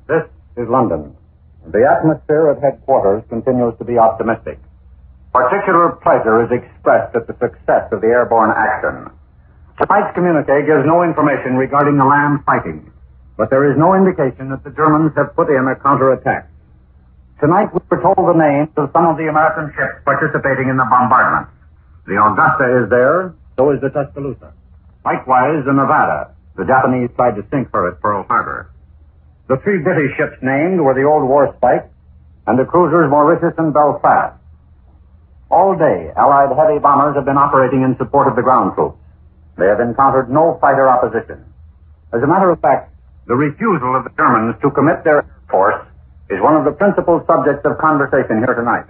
This is London. The atmosphere at headquarters continues to be optimistic. Particular pleasure is expressed at the success of the airborne action. Tonight's communique gives no information regarding the land fighting, but there is no indication that the Germans have put in a counterattack. Tonight we were told the names of some of the American ships participating in the bombardment. The Augusta is there, so is the Tuscaloosa. Likewise, the Nevada. The Japanese tried to sink her at Pearl Harbor. The three British ships named were the Old Warspite and the cruisers Mauritius and Belfast. All day, Allied heavy bombers have been operating in support of the ground troops. They have encountered no fighter opposition. As a matter of fact, the refusal of the Germans to commit their air force is one of the principal subjects of conversation here tonight.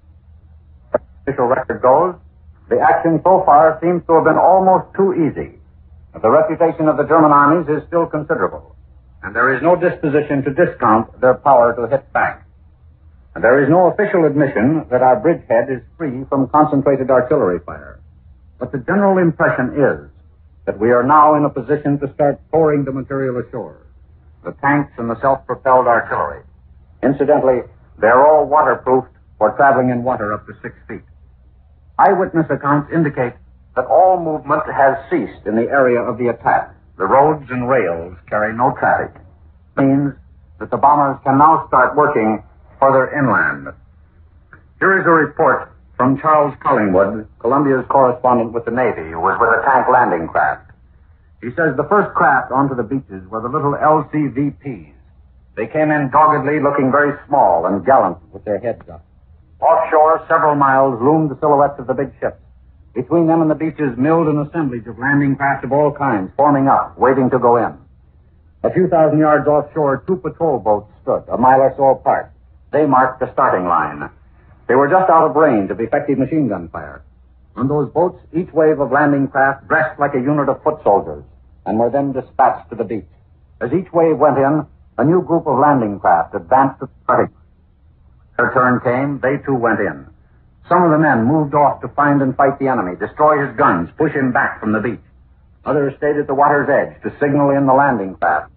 As the official record goes, the action so far seems to have been almost too easy. The reputation of the German armies is still considerable, and there is no disposition to discount their power to hit back. And there is no official admission that our bridgehead is free from concentrated artillery fire. But the general impression is that we are now in a position to start pouring the material ashore, the tanks and the self-propelled artillery. Incidentally, they're all waterproofed for traveling in water up to 6 feet. Eyewitness accounts indicate that all movement has ceased in the area of the attack. The roads and rails carry no traffic. It means that the bombers can now start working further inland. Here is a report from Charles Collingwood, Columbia's correspondent with the Navy, who was with a tank landing craft. He says the first craft onto the beaches were the little LCVPs. They came in doggedly, looking very small and gallant with their heads up. Offshore, several miles, loomed the silhouettes of the big ships. Between them and the beaches milled an assemblage of landing craft of all kinds, forming up, waiting to go in. A few thousand yards offshore, two patrol boats stood, a mile or so apart. They marked the starting line. They were just out of range of effective machine gun fire. On those boats, each wave of landing craft dressed like a unit of foot soldiers, and were then dispatched to the beach. As each wave went in, a new group of landing craft advanced to the starting line. Their turn came, they too went in. Some of the men moved off to find and fight the enemy, destroy his guns, push him back from the beach. Others stayed at the water's edge to signal in the landing craft.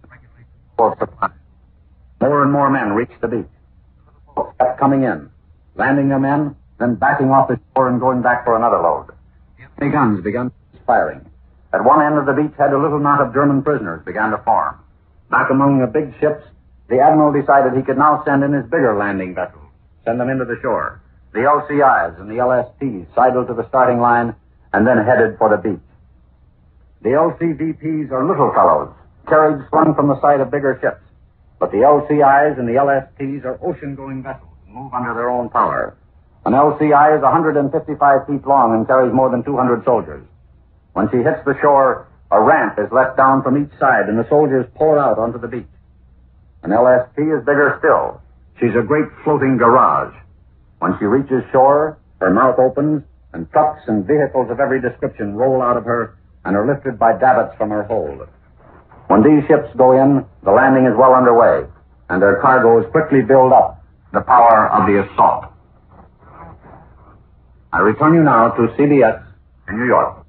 More and more men reached the beach. Boats kept coming in, landing their men, then backing off the shore and going back for another load. The guns began firing. At one end of the beachhead, a little knot of German prisoners began to form. Back among the big ships, the admiral decided he could now send in his bigger landing vessels, send them into the shore. The LCIs and the LSTs sidled to the starting line and then headed for the beach. The LCVPs are little fellows, carried slung from the side of bigger ships. But the LCIs and the LSTs are ocean-going vessels and move under their own power. An LCI is 155 feet long and carries more than 200 soldiers. When she hits the shore, a ramp is let down from each side and the soldiers pour out onto the beach. An LST is bigger still. She's a great floating garage. When she reaches shore, her mouth opens, and trucks and vehicles of every description roll out of her and are lifted by davits from her hold. When these ships go in, the landing is well underway, and their cargoes quickly build up the power of the assault. I return you now to CBS in New York.